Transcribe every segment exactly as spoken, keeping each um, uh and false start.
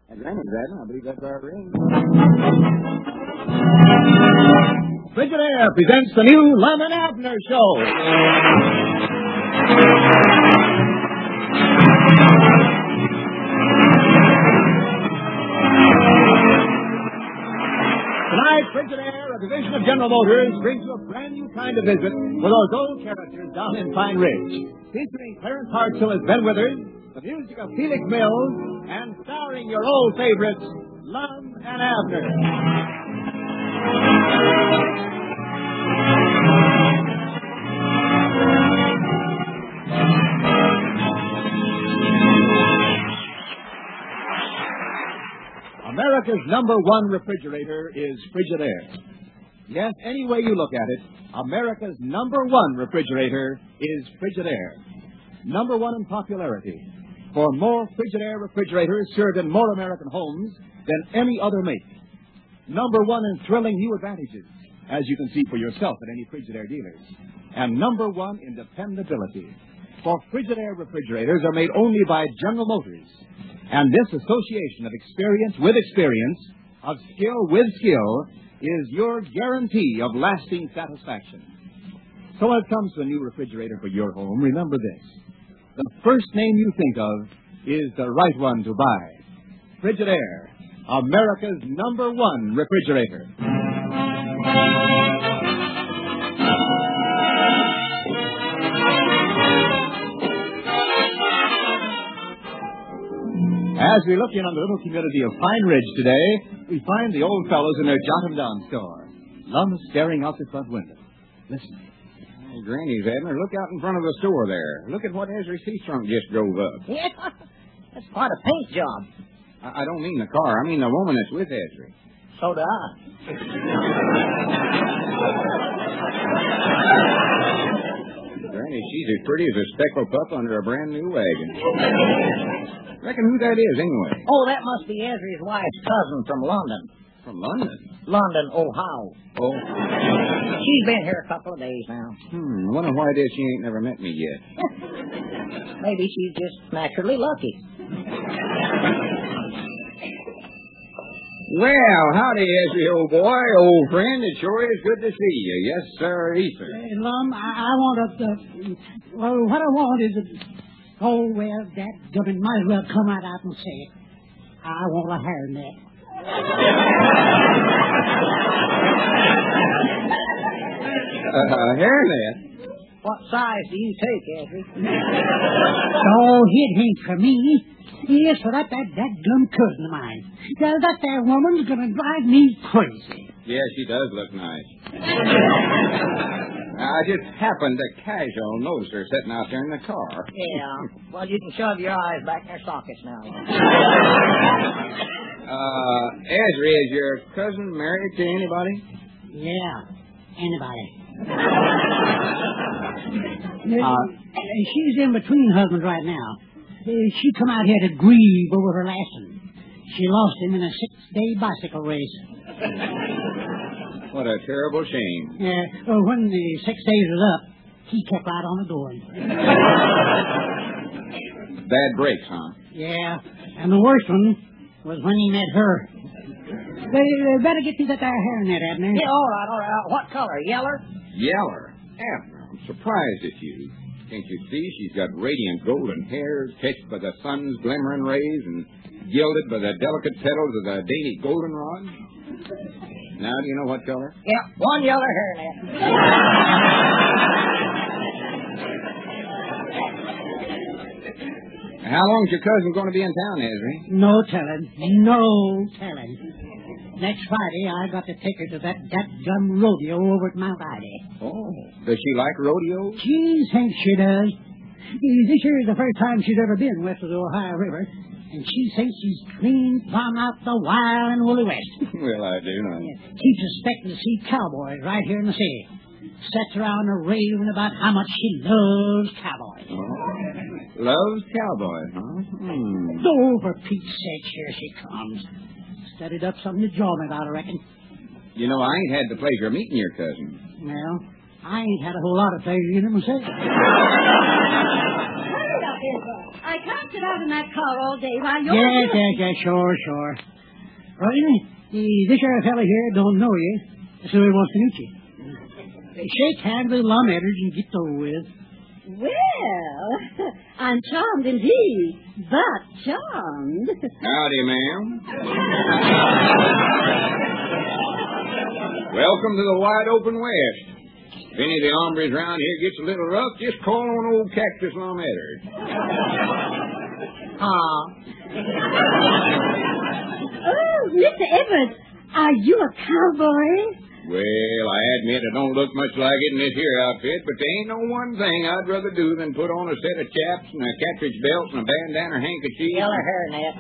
At Granny's, Admiral, I believe that's our ring. Frigidaire presents the new Lum and Abner Show. Tonight, Frigidaire, a division of General Motors, brings you a brand new kind of visit with those old characters down in Pine Ridge. Featuring Clarence Hartsell as Ben Withers, the music of Felix Mills, and starring your old favorites, Lum and Abner. America's number one refrigerator is Frigidaire. Yes, any way you look at it, America's number one refrigerator is Frigidaire. Number one in popularity. For more Frigidaire refrigerators served in more American homes than any other make. Number one in thrilling new advantages, as you can see for yourself at any Frigidaire dealers. And number one in dependability. For Frigidaire refrigerators are made only by General Motors. And this association of experience with experience, of skill with skill, is your guarantee of lasting satisfaction. So when it comes to a new refrigerator for your home, remember this. The first name you think of is the right one to buy. Frigidaire, America's number one refrigerator. As we look in on the little community of Pine Ridge today, we find the old fellows in their Jot 'em Down store. Lum staring out the front window. Listen. Oh, Granny's, Admiral, look out in front of the store there. Look at what Ezra Seastrunk just drove up. Yeah, that's quite a paint job. I, I don't mean the car. I mean the woman that's with Ezra. So do I. Granny, she's as pretty as a speckled pup under a brand new wagon. Reckon who that is, anyway? Oh, that must be Ezra's wife's cousin from London. From London? London, Ohio. Oh. She's been here a couple of days now. Hmm, wonder why it is she ain't never met me yet. Maybe she's just naturally lucky. Well, howdy, Ezra, old boy, old friend. It sure is good to see you. Yes, sir, Ethan. Uh, Lum, I, I want to... Uh, well, what I want is... A, oh, well, that government might as well come right out and say it. I want a hairnet. Uh, a hairnet? What size do you take, Ezra? Oh, it ain't for me. It's for that, that, that dumb cousin of mine. That, that there woman's going to drive me crazy. Yeah, she does look nice. I just happened to casual notice her sitting out there in the car. Yeah. Well, you can shove your eyes back in their sockets now. uh, Ezra, is your cousin married to anybody? Yeah, anybody. uh, she's in between husbands right now. She come out here to grieve over her last one. She lost him in a six-day bicycle race. What a terrible shame. Yeah, well, when the six days was up, he kept right on the going. Bad breaks, huh? Yeah, and the worst one was when he met her. They, they better get you that there hairnet, Abner. Yeah, all right, all right. What color? Yeller? Yeller? Abner, I'm surprised at you. Can't you see she's got radiant golden hair, touched by the sun's glimmering rays and gilded by the delicate petals of the dainty goldenrod? Now, do you know what color? Yeah, one yeller hairnet. How long's your cousin going to be in town, Ezra? No telling. No telling. Next Friday, I got to take her to that that-gum rodeo over at Mount Ida. Oh, does she like rodeo? She thinks she does. This year is the first time she's ever been west of the Ohio River, and she thinks she's clean plumb out the wild and woolly west. Well, I do know. Yeah, keeps expecting to see cowboys right here in the city. Sits around a raving about how much she loves cowboys. Oh, loves cowboys, huh? Hmm. Oh, for Pete's sake, here she comes. Studied up something to jaw me about, I reckon. You know, I ain't had the pleasure of meeting your cousin. Well, I ain't had a whole lot of pleasure in it myself. I can't sit out in that car all day while you're... Yes, yes, yes, sure, sure. Rowena, the- this here fella here don't know you, so he wants to meet you. Shake hands with Lum Edwards and get over with. Well, I'm charmed indeed, but charmed. Howdy, ma'am. Welcome to the wide open West. If any of the hombres around here gets a little rough, just call on old Cactus Lum Edwards. Aw. Oh, Mister Edwards, are you a cowboy? Well, I admit I don't look much like it in this here outfit, but there ain't no one thing I'd rather do than put on a set of chaps and a cartridge belt and a bandana handkerchief. Yell her hair, Ned.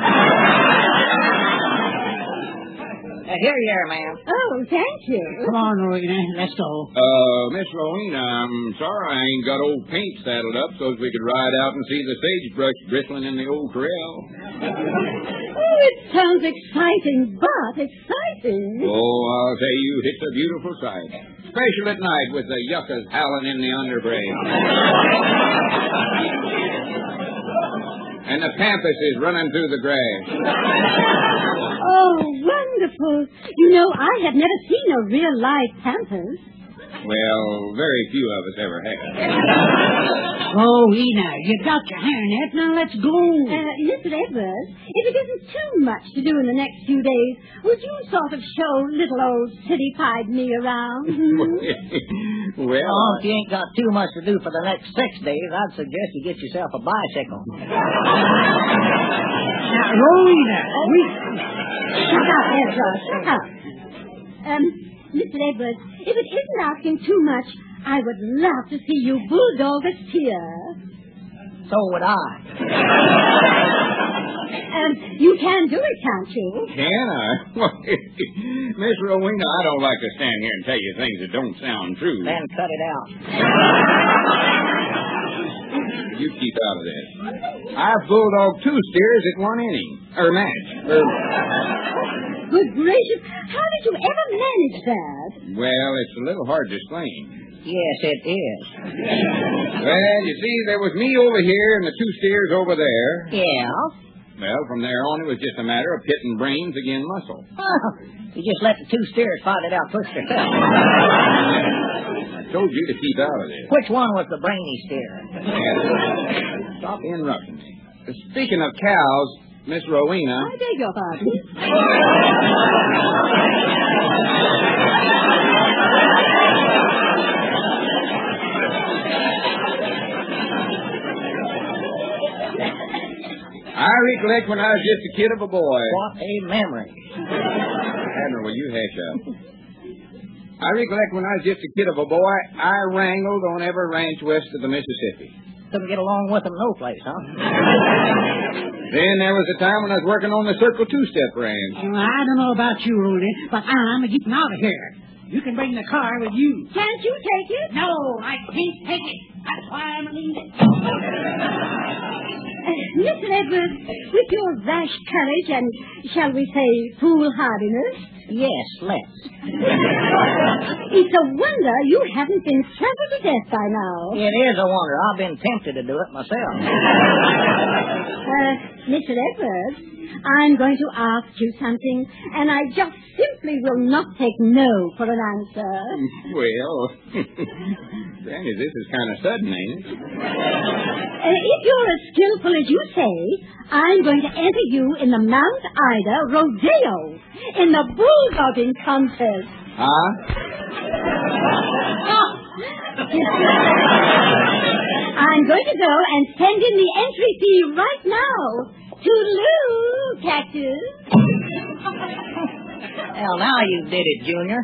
Uh, here you are, ma'am. Oh, thank you. Come on, Rowena, let's go. Uh, Miss Rowena, I'm sorry I ain't got old paint saddled up so as we could ride out and see the sagebrush bristling in the old corral. Oh, it sounds exciting, but exciting. Oh, I'll tell you, it's a beautiful sight. Especially at night with the yuccas howling in the underbrush. And the pampas is running through the grass. Oh, wonderful. You know, I have never seen a real live pampas. Well, very few of us ever have. Rowena, you got your hairnet, now let's go. Uh, Mister Edwards, if it isn't too much to do in the next few days, would you sort of show little old city-pied me around? Hmm? Well, Oh, if you ain't got too much to do for the next six days, I'd suggest you get yourself a bicycle. Now, Rowena, we... Shut up, Ezra, shut up. Um, Mister Edwards, if it isn't asking too much, I would love to see you bulldog a steer. So would I. Um, you can do it, can't you? can I? Miss Rowena, I don't like to stand here and tell you things that don't sound true. Then cut it out. You keep out of this. I've bulldogged two steers at one inning. Or match. Or... Good gracious, how did you ever manage that? Well, it's a little hard to explain. Yes, it is. Well, you see, there was me over here and the two steers over there. Yeah? Well, from there on, it was just a matter of pitting brains against muscle. Oh, you just let the two steers fight it out first yourself. I told you to keep out of this. Which one was the brainy steer? Yeah. Stop interrupting me. Speaking of cows, Miss Rowena... I beg your pardon. I recollect when I was just a kid of a boy. What a memory. Admiral, will you hash up? I recollect when I was just a kid of a boy, I wrangled on every ranch west of the Mississippi. Couldn't get along with them no place, huh? Then there was a time when I was working on the Circle Two-Step ranch. Well, I don't know about you, Rowena, but I'm getting out of here. You can bring the car with you. Can't you take it? No, I can't take it. That's why I'm leaving. Uh, Mister Edwards, with your rash courage and, shall we say, foolhardiness, Yes, let's. it's a wonder you haven't been trampled to death by now. It is a wonder. I've been tempted to do it myself. Uh, Mister Edwards, I'm going to ask you something, and I just simply will not take no for an answer. Well, Granny, this is kind of sudden, ain't it? Uh, if you're as skillful as you say, I'm going to enter you in the Mount Ida Rodeo, in the bulldogging contest. Huh? I'm going to go and send in the entry fee right now. Toodaloo, Cactus. Well, now you did it, Junior.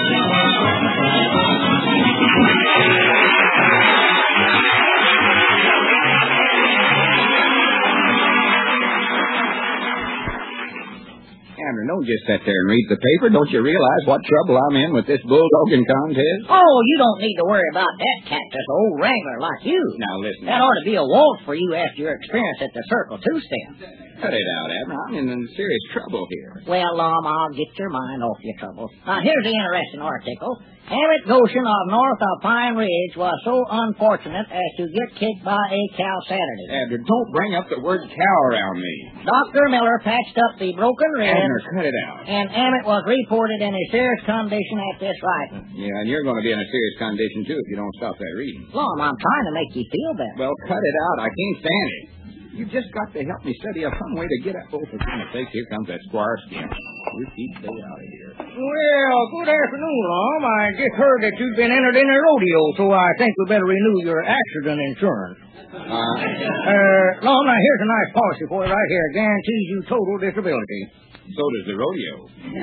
Abner, don't just sit there and read the paper. Don't you realize what trouble I'm in with this bulldogging contest? Oh, you don't need to worry about that, Cactus. Old wrangler like you. Now, listen. That ought to be a wall for you after your experience at the Circle Two-Step. Cut it out, Abner. I'm in serious trouble here. Well, um, I'll get your mind off your troubles. Now, here's the interesting article. Emmett Goshen of north of Pine Ridge was so unfortunate as to get kicked by a cow Saturday. Abner, don't bring up the word cow around me. Doctor Miller patched up the broken rib. Abner, cut it out. And Emmett was reported in a serious condition at this writing. Yeah, and you're going to be in a serious condition, too, if you don't stop that reading. Lom, I'm trying to make you feel better. Well, cut it out. I can't stand it. You've just got to help me study up some way to get at both of them. Sake, here comes that squire skin. You keep stay out of here. Well, good afternoon, Lom. I just heard that you've been entered in a rodeo, so I think we better renew your accident insurance. Uh, uh, Lom, now here's a nice policy for you right here. Guarantees you total disability. so does the rodeo.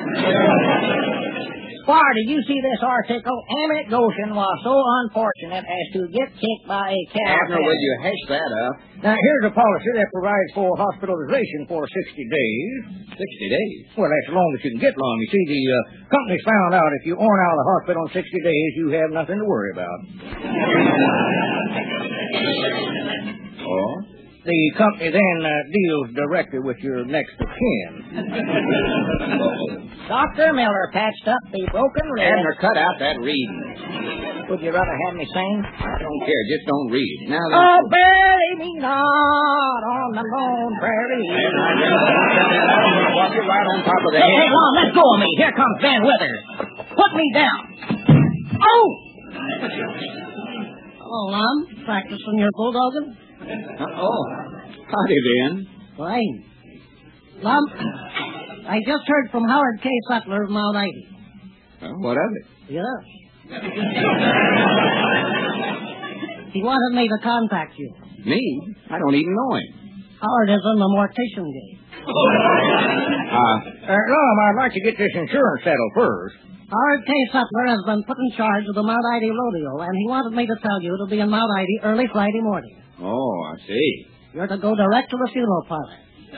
Squire, did you see this article? Emmett Goshen was so unfortunate as to get kicked by a cow. Abner, will you hash that up? Now, here's a policy that provides for hospitalization for sixty days. Sixty days. Well, that's as long as you can get long. You see, the uh, company's found out if you aren't out of the hospital in sixty days, you have nothing to worry about. Oh? The company then uh, deals directly with your next of kin. Doctor Miller patched up the broken rib. Abner, cut out that reading. Would you rather have me sing? I don't care. Just don't read. Now then. Oh, bury me not on the lone prairie. Abner, I'm going to walk you right on top of the Hey, head. hey, Lon, let go of me. Here comes Ben Withers. Put me down. Oh! Hello, Lum. Practicing your bulldogging? Oh, howdy, Ben. Fine. Lum, I just heard from Howard K. Sutler of Mount Ivy. Well, what of it? Yes. He wanted me to contact you. Me? I don't even know him. Howard is in the mortician game. Uh, Uh, Lom, I'd like to get this insurance settled first. Howard K. Sutler has been put in charge of the Mount Ivy Rodeo, and he wanted me to tell you to be in Mount Ivy early Friday morning. oh, I see. You're to go direct to the funeral parlor.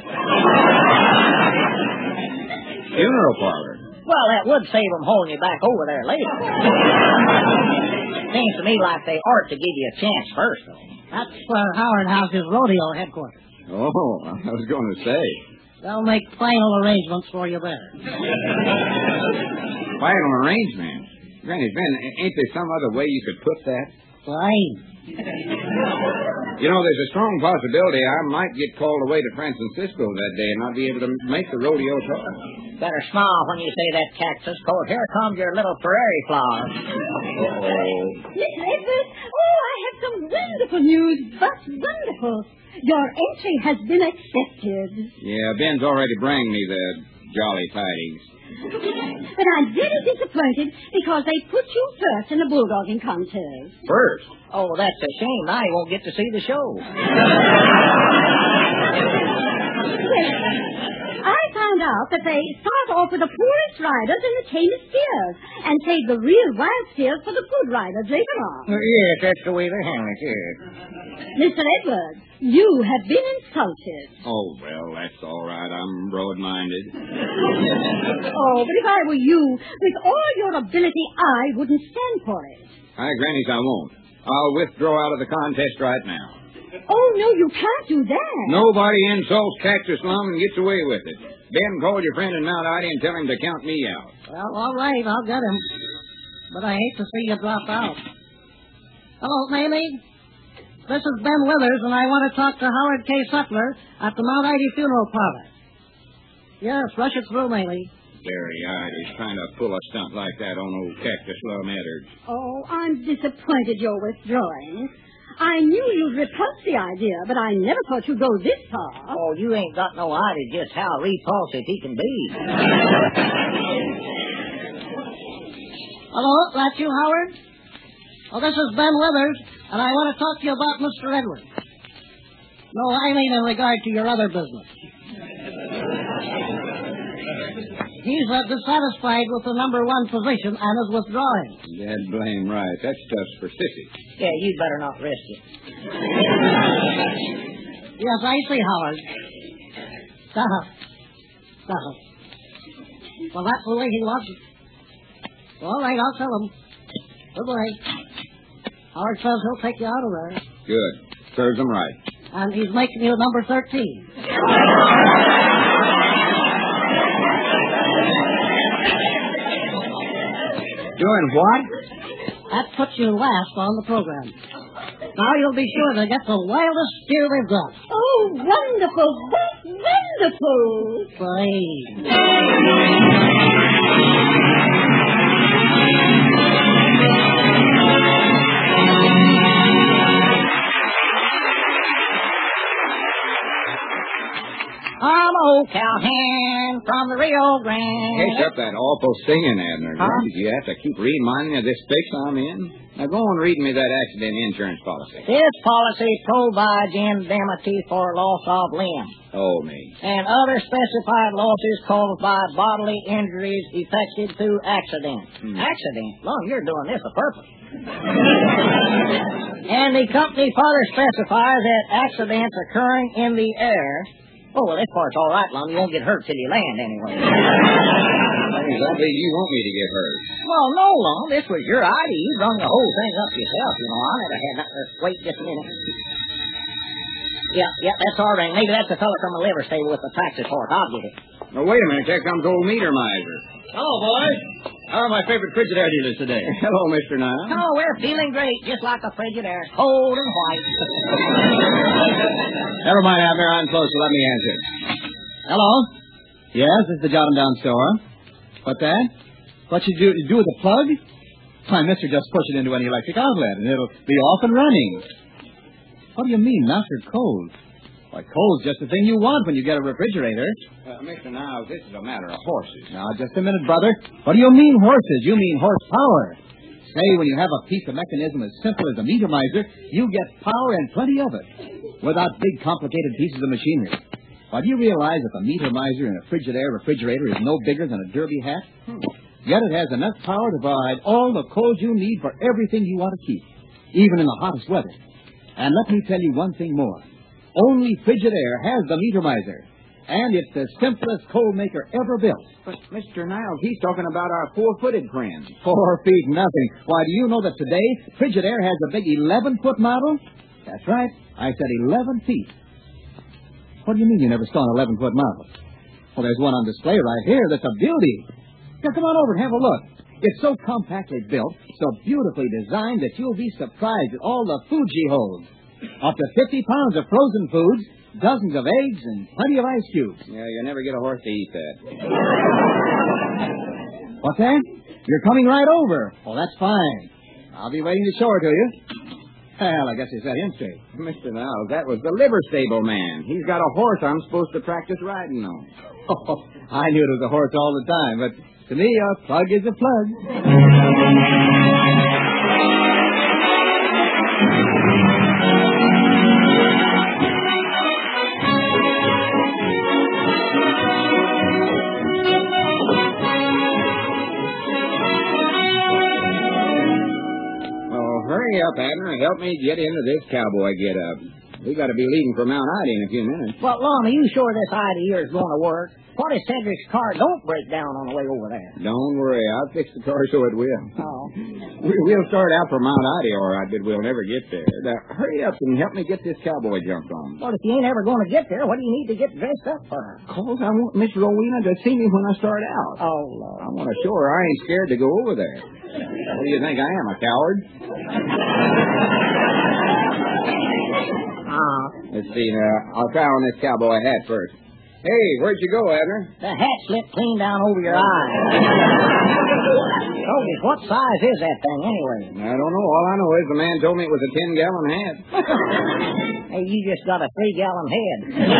Funeral parlor. Well, that would save them hauling you back over there later. Seems to me like they ought to give you a chance first, though. That's where Howard has his rodeo headquarters. Oh, I was going to say. They'll make final arrangements for you there. Final arrangement. Granny, Ben, ain't there some other way you could put that? Fine. You know, there's a strong possibility I might get called away to San Francisco that day and not be able to make the rodeo talk. Better smile when you say that, Cactus, because here comes your little prairie flower. Uh-oh. Mister Edwards, oh, I have some wonderful news, but wonderful. Your entry has been accepted. Yeah, Ben's already bring me the jolly tidings. But I'm very disappointed because they put you first in the bulldogging contest. First? Oh, that's a shame. Now you won't get to see the show. Well, I found out that they start off with the poorest riders and the tamest steers, and save the real wild steers for the good riders later on. Uh, yes, that's the way they handle it, yes. Mister Edwards, you have been insulted. Oh, well, that's all right. I'm broad-minded. Oh, but if I were you, with all your ability, I wouldn't stand for it. Hi, Grannies, I won't. I'll withdraw out of the contest right now. Oh, no, you can't do that. Nobody insults Cactus Lum and gets away with it. Ben, call your friend in Mount Ida and tell him to count me out. Well, all right, I'll get him. But I hate to see you drop out. Hello, Mamie. This is Ben Withers, and I want to talk to Howard K. Sutler at the Mount Ida Funeral Parlor. Yes, rush it through, Mamie. Derry-eyed is trying to pull a stunt like that on old Cactus Lum Edwards. Oh, I'm disappointed you're withdrawing. I knew you'd repulse the idea, but I never thought you'd go this far. Oh, you ain't got no idea just how repulsive he can be. Hello, that's you, Howard? Oh, this is Ben Withers, and I want to talk to you about Mister Edwards. No, I mean in regard to your other business. He's uh, dissatisfied with the number one position and is withdrawing. Dad blame right. That stuff's for sissies. Yeah, you'd better not risk it. Yes, I see, Howard. Uh-huh. Uh-huh. Well, that's the way he wants it. All right, I'll tell him. Goodbye. Howard says he'll take you out of there. Good. Serves him right. And he's making you number thirteen. Doing what? That puts you last on the program. Now you'll be sure to get the wildest steer they've got. Oh, wonderful. Wonderful. Please. I'm old cowhand from the Rio Grande. Catch up that awful singing, Abner. Huh? Did you have to keep reminding me of this fix I'm in? Now go on reading me that accident insurance policy. This policy provides indemnity for loss of limb Oh, me. and other specified losses caused by bodily injuries effected through accident. Hmm. Accident? Long, you're doing this a purpose. And the company further specifies that accidents occurring in the air. Oh, well, this part's all right, Lum. You won't get hurt till you land anyway. What exactly do you want me to get hurt? Well, no, Lum. This was your idea. You brung the whole thing up yourself, you know. I never had nothing to wait just a minute. Yeah, yeah, that's all right. Maybe that's the fellow from the liver stable with the practice horse. I'll get it. Now, wait a minute. Here comes old meter miser. Hello, boys. How are my favorite Frigidaire dealers today? Hello, Mister Niles. Oh, we're feeling great, just like a Frigidaire, cold and white. Never mind, Abner. I'm close, so let me answer. Hello? Yes, this is the Jot 'em Down store. What's that? What you do, you do with the plug? Why, mister, just push it into any electric outlet, and it'll be off and running. What do you mean, not for cold? Why, cold's just the thing you want when you get a refrigerator. Uh, Mister Niles, this is a matter of horses. Now, just a minute, brother. What do you mean horses? You mean horsepower. Say, when you have a piece of mechanism as simple as a meter miser, you get power and plenty of it, without big, complicated pieces of machinery. Why, do you realize that the meter miser in a Frigidaire refrigerator is no bigger than a derby hat? Hmm. Yet it has enough power to provide all the cold you need for everything you want to keep, even in the hottest weather. And let me tell you one thing more. Only Frigidaire has the meter miser, and it's the simplest cold maker ever built. But, Mister Niles, he's talking about our four-footed friend. Four feet nothing. Why, do you know that today Frigidaire has a big eleven-foot model? That's right. I said eleven feet. What do you mean you never saw an eleven-foot model? Well, there's one on display right here that's a beauty. Now, come on over and have a look. It's so compactly built, so beautifully designed that you'll be surprised at all the food she holds. Up to fifty pounds of frozen foods, dozens of eggs, and plenty of ice cubes. Yeah, you never get a horse to eat that. What's that? You're coming right over. Oh, that's fine. I'll be waiting to show her to you. Well, I guess you set him straight. Mister Niles, that was the liver stable man. He's got a horse I'm supposed to practice riding on. Oh, I knew it was a horse all the time, but to me, a plug is a plug. Hurry up, Abner, and help me get into this cowboy get-up. We got to be leaving for Mount Ida in a few minutes. Well, Lum, are you sure this idea is going to work? What if Cedric's car don't break down on the way over there? Don't worry. I'll fix the car so it will. Oh. We, we'll start out for Mount Ida, all right, but we'll never get there. Now, hurry up and help me get this cowboy jumped on. Well, if you ain't ever going to get there, what do you need to get dressed up for? Cause I want Miss Rowena to see me when I start out. Oh, Lord. I want to show her I ain't scared to go over there. What do you think I am, a coward? Uh, Let's see, uh, I'll try on this cowboy hat first. Hey, where'd you go, Abner? the hat slipped clean down over your eye. Toby, what size is that thing anyway? I don't know. All I know is the man told me it was a ten-gallon hat. Hey, you just got a three-gallon head.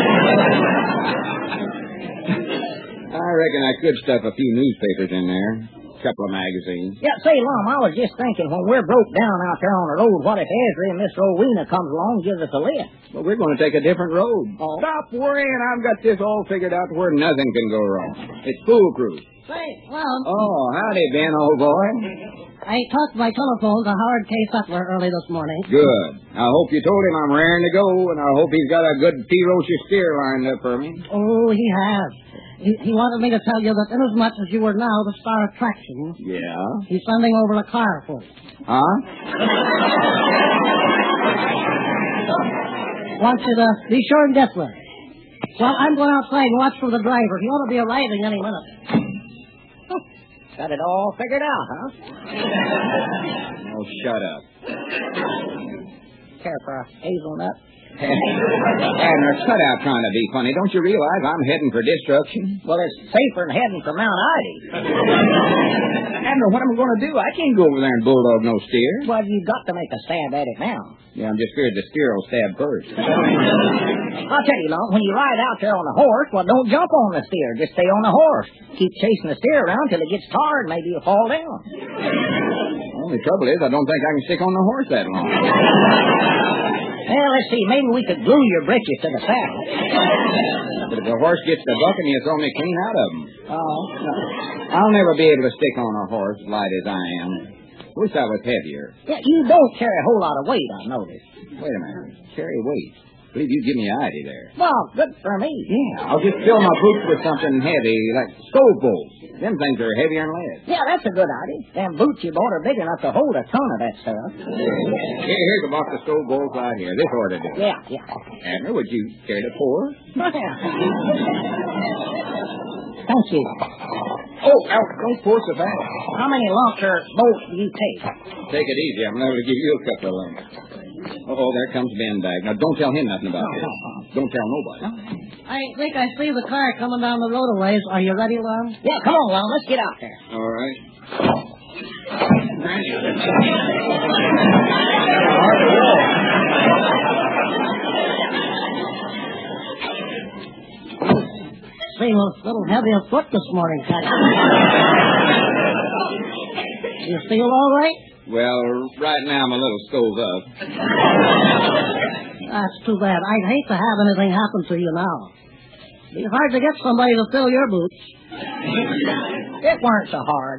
I reckon I could stuff a few newspapers in there. A couple of magazines. Yeah, say, Lum, I was just thinking, when we're broke down out there on the road, what if Ezra and Miss Rowena comes along and gives us a lift? But we're going to take a different road. Oh. Stop worrying. I've got this all figured out to where nothing can go wrong. It's foolproof. Say, well, Oh, howdy, Ben, old boy. I talked by telephone to Howard K. Sutler early this morning. Good. I hope you told him I'm raring to go, and I hope he's got a good ferocious steer lined up for me. Oh, he has. He, he wanted me to tell you that inasmuch as you are now the star attraction, Yeah? he's sending over a car for you. Huh? Wants you to be sure and get there. Well, I'm going outside and watch for the driver. He ought to be arriving any minute. Oh, Got it all figured out, huh? Oh, shut up. Care for a hazelnut? Abner, cut out trying to be funny. Don't you realize I'm heading for destruction? Well, it's safer than heading for Mount Ida. Abner, what am I going to do? I can't go over there and bulldog no steer. Well, you've got to make a stab at it now. Yeah, I'm just scared the steer will stab first. I'll tell you, Long, when you ride out there on the horse, well, don't jump on the steer. Just stay on the horse. Keep chasing the steer around till it gets tired. Maybe you'll fall down. The only trouble is I don't think I can stick on the horse that long. Well, let's see. Maybe we could glue your britches to the saddle. But if the horse gets to bucking, you throw me clean out of him. Oh. No, I'll never be able to stick on a horse light as I am. Wish I was heavier. Yeah, you don't carry a whole lot of weight, I noticed. Wait a minute. Carry weight. I believe you give me an idea there. Well, good for me. Yeah, I'll just fill my boots with something heavy, like stove bolts. Them things are heavier than lead. Yeah, that's a good idea. Them boots you bought are big enough to hold a ton of that stuff. Here, here's a box of stove bolts right here. This ought to do. Yeah, yeah. Abner, would you care to pour? Thank you. Oh, Al, don't pour so fast. How many lunker bolts do you take? Take it easy. I'm liable to give you a couple of lumps. Oh, there comes Ben back. Now, don't tell him nothing about this. Don't tell nobody. I think I see the car coming down the road a ways. Are you ready, Lon? Yeah, come on, Lon. Let's get out there. All right. Seem a little heavy of foot this morning, Cactus. You feel all right? Well, right now I'm a little stove up. That's too bad. I'd hate to have anything happen to you now. It'd be hard to get somebody to fill your boots. It weren't so hard.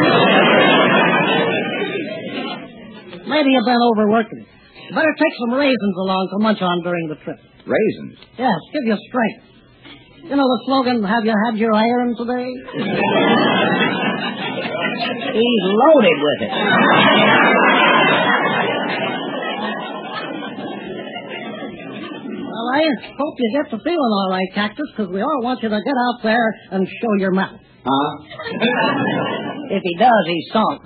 Maybe you've been overworking. You better take some raisins along to munch on during the trip. Raisins? Yes, give you strength. You know the slogan, have you had your iron today? He's loaded with it. Well, I hope you get the feeling all right, Cactus, because we all want you to get out there and show your mouth. Huh? If he does, he's sunk.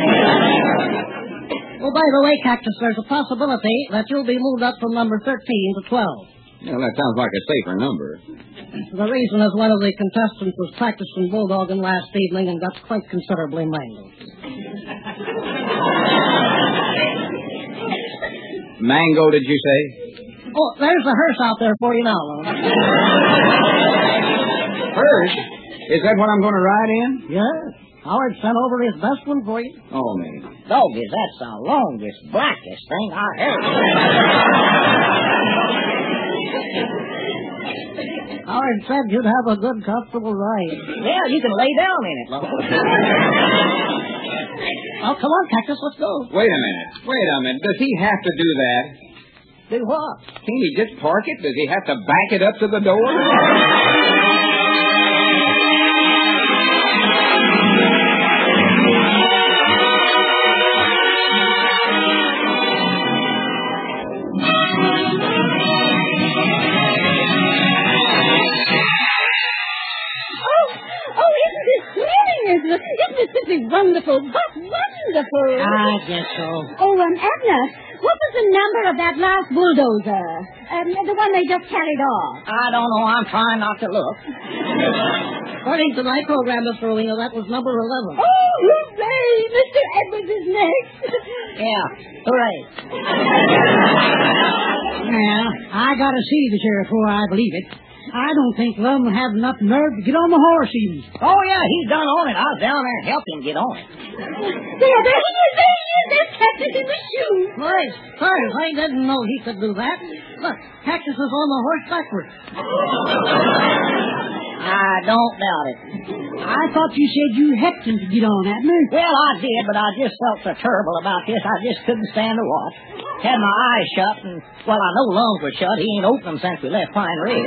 Oh, by the way, Cactus, there's a possibility that you'll be moved up from number thirteen to twelve. Well, that sounds like a safer number. The reason is one of the contestants was practicing bulldogging last evening and got quite considerably mangled. Mango, did you say? Oh, there's a hearse out there for you now, Lon. Hearse? Is that what I'm going to ride in? Yes. Howard sent over his best one for you. Oh, me. Doggies, that's the longest, blackest thing I ever Howard said you'd have a good, comfortable ride. Yeah, you can lay down in it, Lo. Oh, come on, Cactus, let's go. Wait a minute. Wait a minute. Does he have to do that? Do what? Can't he just park it? Does he have to back it up to the door? Isn't it simply wonderful? But wonderful. I guess so. Oh, um, Abner, what was the number of that last bulldozer? Um, the one they just carried off? I don't know. I'm trying not to look. According to my program, Mister Rowena, that was number eleven. Oh, hooray! Mister Edwards is next. Yeah, hooray. Yeah, I gotta see the sheriff before I believe it. I don't think Lum had enough nerve to get on the horse even. Oh, yeah, he's done on it. I was down there and helped him get on it. There, there he is, there he is. There's Cactus in the shoe. Boy, sorry, I didn't know he could do that. Look, Cactus is on the horse backwards. I don't doubt it. I thought you said you helped him to get on, Abner. Well, I did, but I just felt so terrible about this. I just couldn't stand to watch. Had my eyes shut, and, well, I know lungs were shut. He ain't opened them since we left Pine Ridge.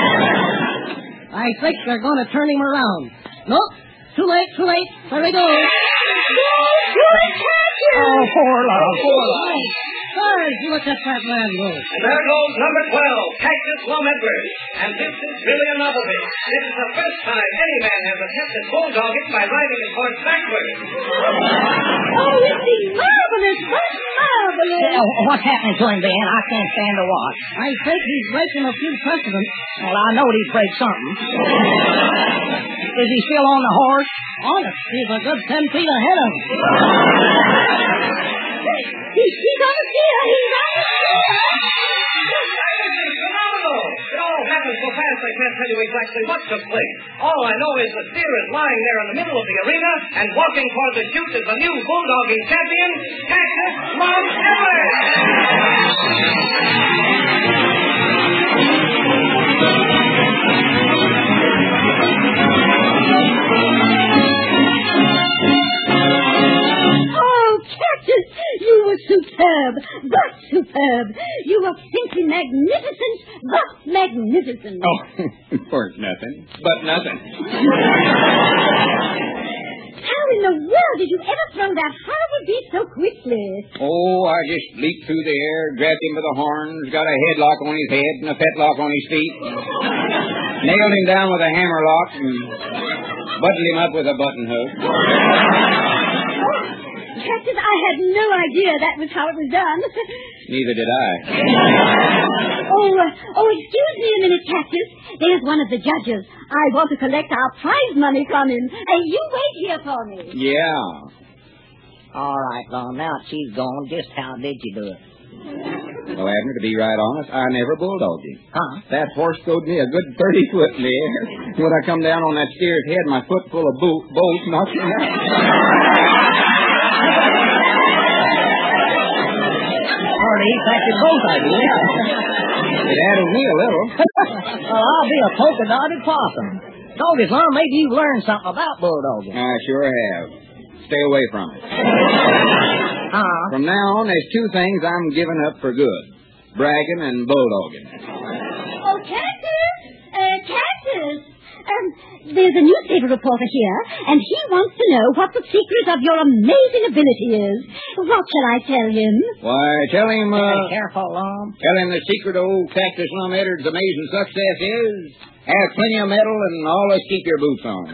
I think they're going to turn him around. Nope, too late, too late. There we go. Oh, poor Cactus. Oh, poor love, poor love. Sarge, look at that man go. And there goes number twelve, Cactus Lum Edwards. And this is really a novelty. This is the first time any man has attempted bulldogging by riding his horse backwards. Oh, it's marvelous. That's marvelous. Oh, what's happening to him, Ben? I can't stand to watch. I think he's breaking a few precedents. Well, I know he'd break something. Is he still on the horse? Honest, he's a good ten feet ahead of him. He, he's on the steer. He's on the steer. Phenomenal! It all happened so fast I can't tell you exactly what took place. All I know is the steer is lying there in the middle of the arena, and walking toward the chute is the new bulldogging champion, Cactus Lum Edwards! You were superb, but superb. You were simply magnificent, but magnificent. Oh, weren't nothing, but nothing. How in the world did you ever throw that horrible beast so quickly? Oh, I just leaped through the air, grabbed him by the horns, got a headlock on his head and a fetlock on his feet, nailed him down with a hammerlock, and buttoned him up with a button hook. Cactus, I had no idea that was how it was done. Neither did I. Oh, uh, oh, excuse me a minute, Cactus. There's one of the judges. I want to collect our prize money from him. Uh, you wait here for me. Yeah. All right, Lum. Now that she's gone, just how did you do it? Well, Abner, to be right honest, I never bulldogged him. Huh? That horse throwed me a good thirty foot in the air. When I come down on that steer's head, my foot full of boot, bolts knocked me out. Already affected both of you. It added me a little. Well, I'll be a polka dotted possum. Doggis, Lum, maybe you've learned something about bulldogging. I sure have. Stay away from it. Huh? From now on, there's two things I'm giving up for good. Bragging and bulldogging. Oh, Cactus! Uh, Cactus! Um, there's a newspaper reporter here, and he wants to know what the secret of your amazing ability is. What shall I tell him? Why, tell him, uh... Be careful, Lum. Tell him the secret of old Cactus Lum Edwards' amazing success is have plenty of metal and always keep your boots on.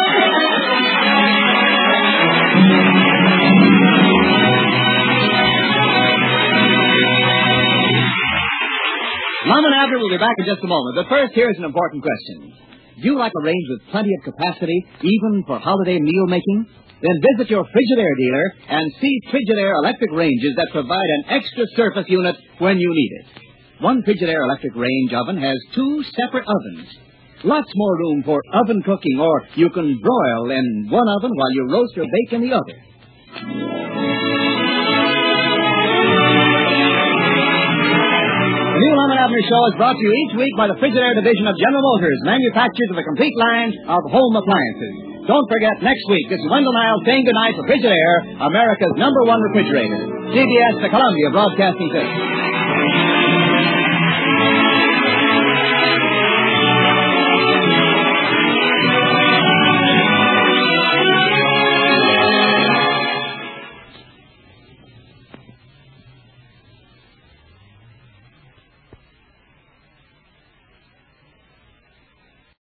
Lum and Abner will be back in just a moment, but first, here's an important question. Do you like a range with plenty of capacity, even for holiday meal making? Then visit your Frigidaire dealer and see Frigidaire electric ranges that provide an extra surface unit when you need it. One Frigidaire electric range oven has two separate ovens. Lots more room for oven cooking, or you can broil in one oven while you roast or bake in the other. The new Lum and Abner Show is brought to you each week by the Frigidaire division of General Motors, manufacturers of a complete line of home appliances. Don't forget, next week, this is Wendell Niles saying goodnight for Frigidaire, America's number one refrigerator. C B S, the Columbia Broadcasting System.